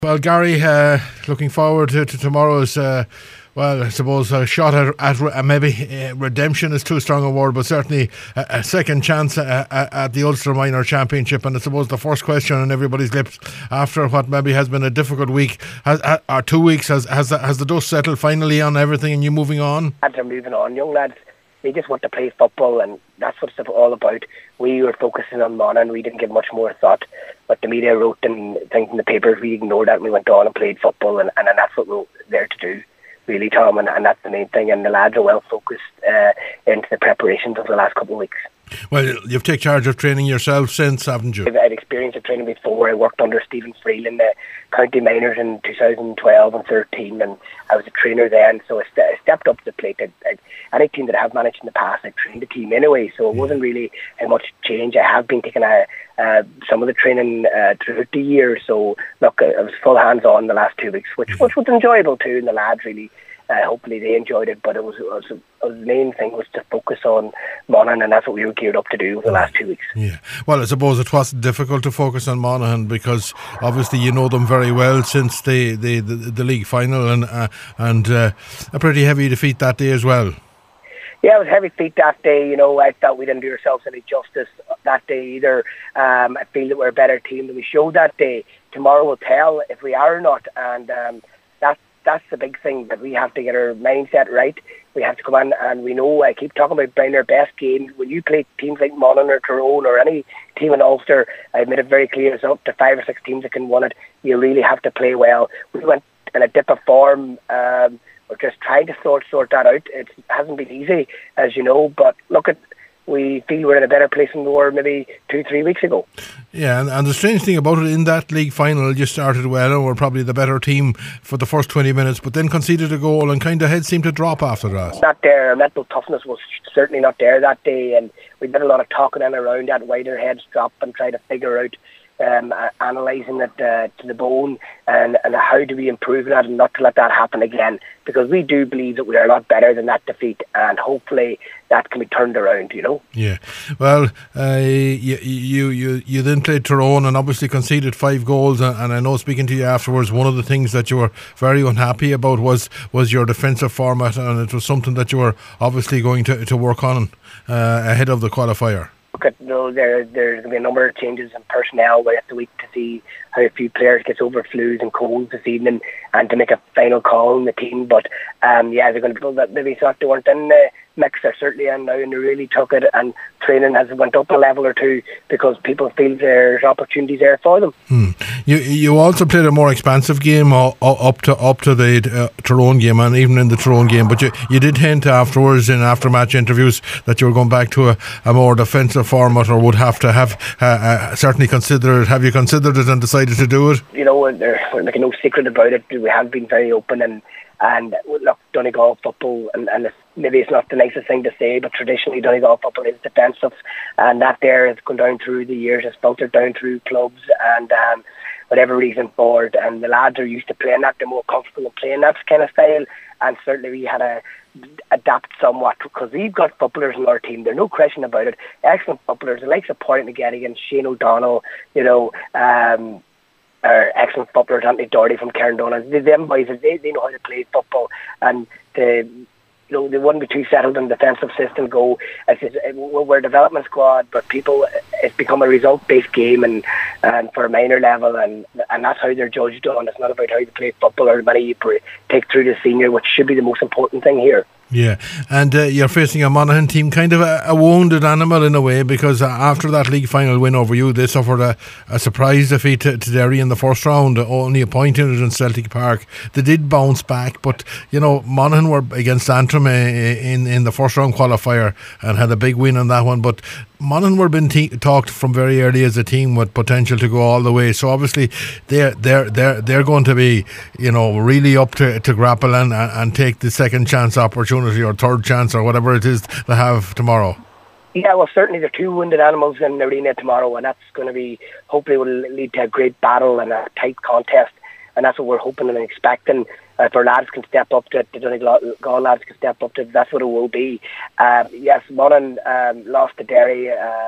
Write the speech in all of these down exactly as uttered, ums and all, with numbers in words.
Well, Gary, uh, looking forward to, to tomorrow's, uh, well, I suppose a shot at, at uh, maybe uh, redemption is too strong a word, but certainly a, a second chance uh, at the Ulster Minor Championship. And I suppose the first question on everybody's lips after what maybe has been a difficult week, has, uh, or two weeks, has, has, the, has the dust settled finally on everything and you moving on? Lads are moving on, young lads. They just want to play football, and that's what it's all about. We were focusing on Monaghan. We didn't give much more thought what the media wrote and things in the papers. We ignored that and we went on and played football, and, and, and that's what we're there to do, really, Tom, and, and that's the main thing. And the lads are well focused uh, into the preparations of the last couple of weeks. Well, you've taken charge of training yourself since, haven't you? I've had experience of training before. I worked under Stephen Friel in the County Minors in two thousand twelve and thirteen, and I was a trainer then, so I, st- I stepped up to the plate. I, I, any team that I have managed in the past, I trained the team anyway, so it wasn't really uh, much change. I have been taking a, uh, some of the training uh, throughout the year, so look, I was full hands-on the last two weeks, which, which was enjoyable too, and the lads really, uh, hopefully they enjoyed it, but it was, it was, it was the main thing was to focus on Monaghan, and that's what we were geared up to do the last two weeks. Yeah, well, I suppose it wasn't difficult to focus on Monaghan because obviously you know them very well since the, the, the, the league final, and, uh, and uh, a pretty heavy defeat that day as well. Yeah, it was heavy feet that day. You know, I felt we didn't do ourselves any justice that day either. Um, I feel that we're a better team than we showed that day. Tomorrow will tell if we are or not, and um, that's that's the big thing, that we have to get our mindset right. We have to come on, and we know, I keep talking about playing our best games. When you play teams like Monaghan or Tyrone or any team in Ulster, I made it very clear, it's up to five or six teams that can win it. You really have to play well. We went in a dip of form. Um, we're just trying to sort sort that out. It hasn't been easy, as you know, but look at, we feel we're in a better place than we were maybe two, three weeks ago. Yeah, and, and the strange thing about it, in that league final, you started well and were probably the better team for the first twenty minutes, but then conceded a goal and kind of heads seemed to drop after that. Not there. Our mental toughness was certainly not there that day, and we did a lot of talking in around that, why their heads drop and try to figure out Um, analysing it uh, to the bone, and, and how do we improve that and not to let that happen again, because we do believe that we are a lot better than that defeat, and hopefully that can be turned around, you know. Yeah, well, uh, you, you you you then played Tyrone and obviously conceded five goals, and, and I know, speaking to you afterwards, one of the things that you were very unhappy about was was your defensive format, and it was something that you were obviously going to, to work on uh, ahead of the qualifier. Look at, you know, there, there's going to be a number of changes in personnel right the week to see how a few players gets over flus and colds this evening, and to make a final call in the team. But um, yeah, they're going to be people that maybe thought they weren't in the mix. They're certainly in now, and they really took it, and training has went up a level or two because people feel there's opportunities there for them. Hmm. You you also played a more expansive game uh, up to up to the uh, Tyrone game, and even in the Tyrone game, but you, you did hint afterwards in after-match interviews that you were going back to a, a more defensive format, or would have to have uh, uh, certainly considered it. Have you considered it and decided to do it? You know, we're making no secret about it. We have been very open, and and look, Donegal football, and, and maybe it's not the nicest thing to say, but traditionally Donegal football is defensive, and that there has gone down through the years, has filtered down through clubs, and um, whatever reason for it, and the lads are used to playing that, they're more comfortable in playing that kind of style, and certainly we had to adapt somewhat, because we've got footballers in our team, there's no question about it, excellent footballers, the likes of Point McGettigan, Shane O'Donnell, you know, um, our excellent footballers, Anthony Doherty from Cairndonagh. Them boys, they, they know how to play football, and the, you know, they wouldn't be too settled in the defensive system. Go, it's, it's, we're a development squad, but people, it's become a result-based game, and, and for a minor level, and and that's how they're judged on. It's not about how you play football or money you take through the senior, which should be the most important thing here. Yeah, and uh, you're facing a Monaghan team, kind of a, a wounded animal in a way, because uh, after that league final win over you, they suffered a, a surprise defeat to, to Derry in the first round, only a point in it in Celtic Park. They did bounce back, but you know, Monaghan were against Antrim in, in the first round qualifier and had a big win on that one, but Monaghan were being te- talked from very early as a team with potential to go all the way. So obviously they're they're they're they're going to be, you know, really up to, to grapple and, and take the second chance opportunity or third chance or whatever it is they have tomorrow. Yeah, well, certainly there are two wounded animals in the arena tomorrow, and that's going to be, hopefully will lead to a great battle and a tight contest, and that's what we're hoping and expecting. Uh, if our lads can step up to it, the Donegal lads can step up to it, that's what it will be. Um, yes, Monaghan um, lost to Derry um,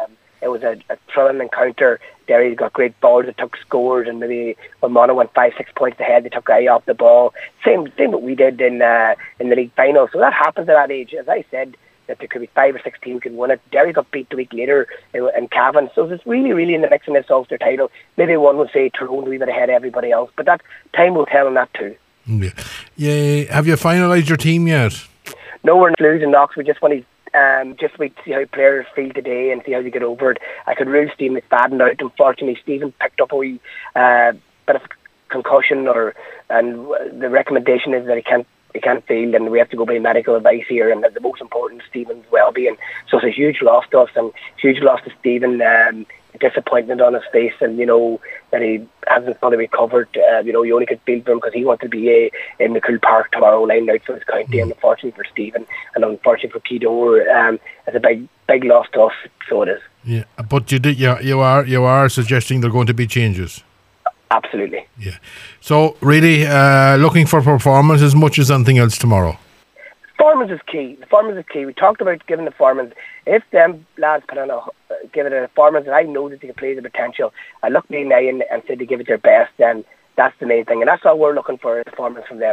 it was a, a thrilling encounter. Derry got great balls that took scores, and maybe when Monaghan went five, six points ahead, they took eye off the ball. Same, same what we did in uh, in the league final. So that happens at that age. As I said, that there could be five or six teams could win it. Derry got beat the week later in, in Cavan, so it's really, really in the mix in this Ulster title. Maybe one would say Tyrone a wee bit ahead of everybody else, but that time will tell on that too. Yeah. yeah. Have you finalised your team yet? No, we're losing Knox. We just want to um, just wait to see how players feel today and see how they get over it. I could rule Stephen McFadden out. Unfortunately, Stephen picked up a wee uh, bit of concussion, or and the recommendation is that he can't he can't field, and we have to go by medical advice here. And the most important is Stephen's well-being. So it's a huge loss to us, and huge loss to Stephen. Um, disappointment on his face, and you know that he hasn't fully recovered. Uh, you know, you only could feel for him because he wanted to be a, in McCool Park tomorrow, lying out for his county. Mm. And unfortunately for Stephen, and unfortunately for Keydore, um, it's a big, big loss to us. So it is. Yeah, but you did. Yeah, you are. You are suggesting there are going to be changes. Absolutely. Yeah. So really, uh, looking for performance as much as anything else tomorrow. Performance is key. The performance is key. We talked about giving the performance. If them lads put on a, uh, give it a performance, and I know that they can play the potential, I look me in the eye and, and said to give it their best, then that's the main thing. And that's all we're looking for, a performance from them.